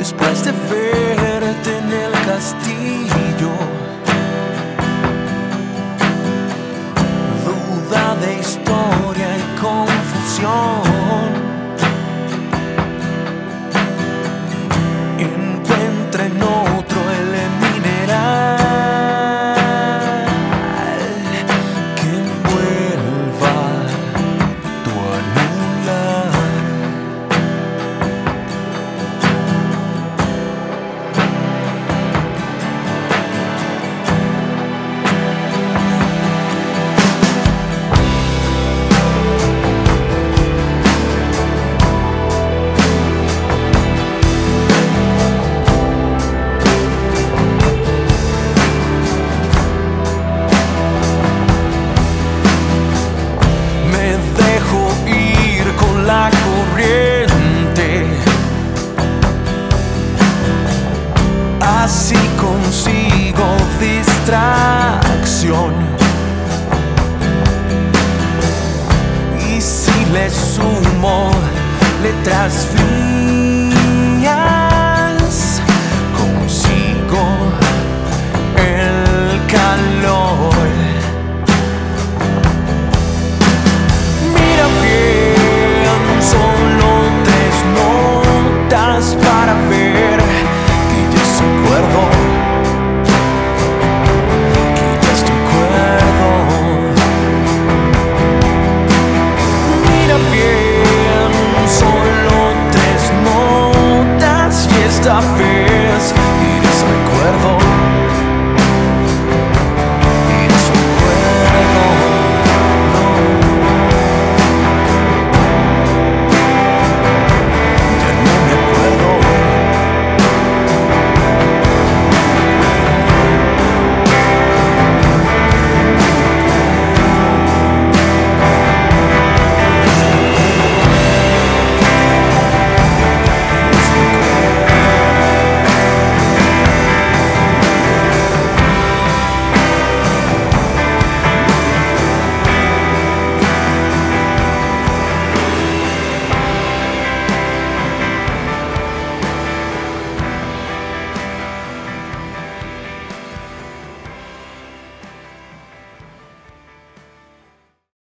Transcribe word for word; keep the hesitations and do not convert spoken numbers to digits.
después de verte en el castillo. Duda de historia y confusión. Encuentra en otro el mineral que envuelva tu anular. La corriente, así consigo distracción. Y si le sumo letras frías, consigo el calor. Mira bien, solo tres notas para ver que ya estoy cuerdo, que ya estoy cuerdo. Mira bien, solo tres notas y esta vez iré recuerdo.